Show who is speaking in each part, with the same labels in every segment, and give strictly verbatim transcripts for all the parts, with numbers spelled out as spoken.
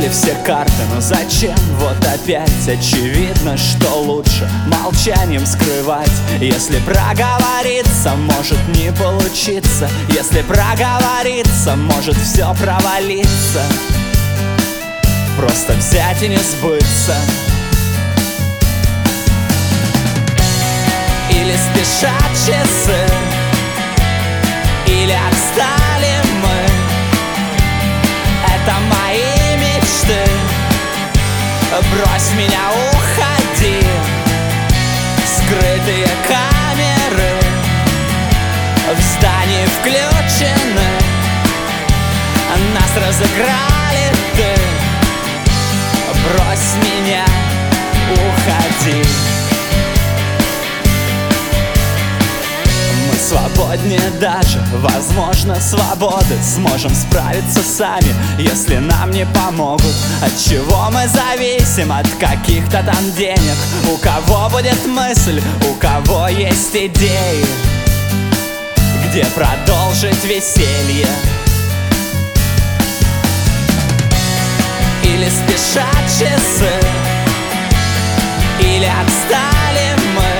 Speaker 1: раскрыли все карты, но зачем? Вот опять очевидно, что лучше молчанием скрывать. Если проговориться, может не получиться. Если проговориться, может все провалиться. Просто взять и не сбыться. Или спешат часы, или отстали мы. Это мои мечты. Брось меня, уходи. Скрытые камеры в здании включены. Нас разыграли, ты брось меня, уходи. Мы свободнее даже, возможно, свободы сможем справиться сами, если нам не помогут. От чего мы зависим? От каких-то там денег. У кого будет мысль, у кого есть идеи, где продолжить веселье. Или спешат часы, или отстали мы.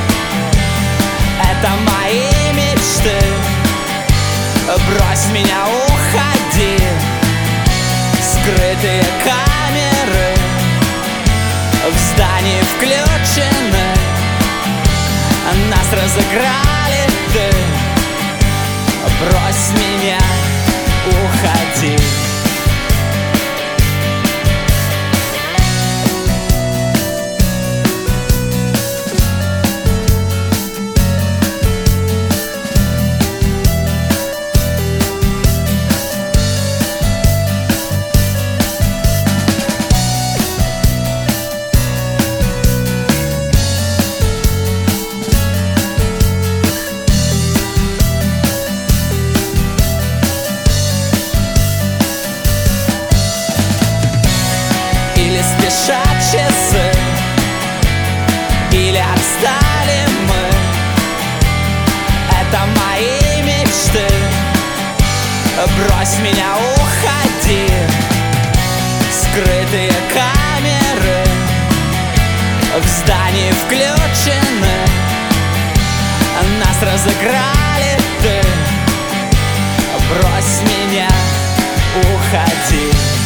Speaker 1: Это мои мечты. Брось меня, уходи. Скрытые камеры в здании включены. Нас разыграли, ты брось меня, уходи. Спешат часы, или отстали мы. Это мои мечты. Брось меня, уходи. Скрытые камеры в здании включены. Нас разыграли, ты брось меня, уходи.